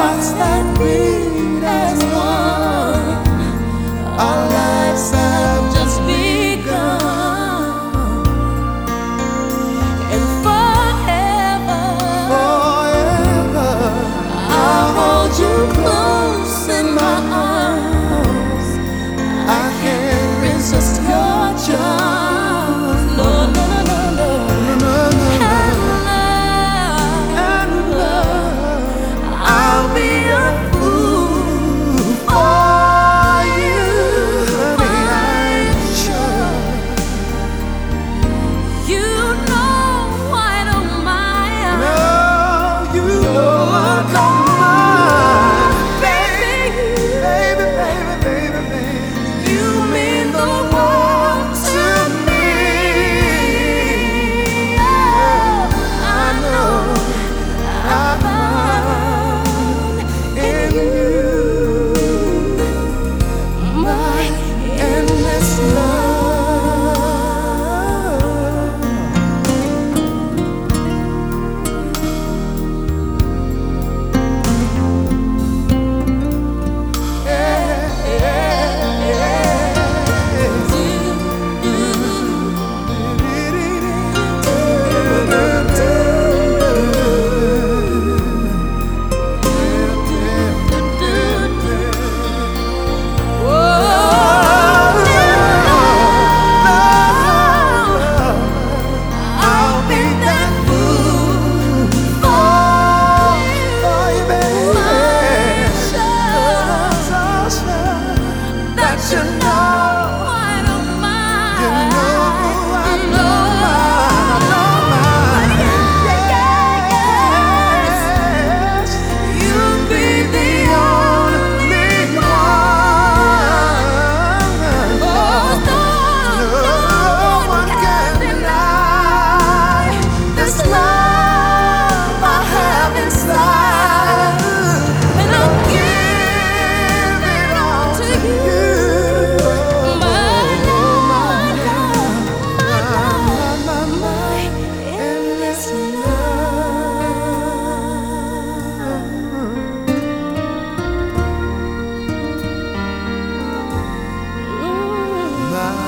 hearts that beat as one. Our lives have just begun, and forever, forever, I'll hold you close in my arms. I can't resist your charms. No, no, no, no, no, no, no. And love, I'll be a fool for you, I'm sure. You know I don't mind. No, you know I don't mind. Baby, baby, baby, baby, baby, you mean the world to me. Oh, I know I found in you my endless love. Yeah, yeah, I'll be that fool for you, baby. So sure that you know I don't mind. You know I don't mind. Yes, you'll be the only one. Oh, no one can deny this love I have inside, and I'll give it all to you. My love, my endless love.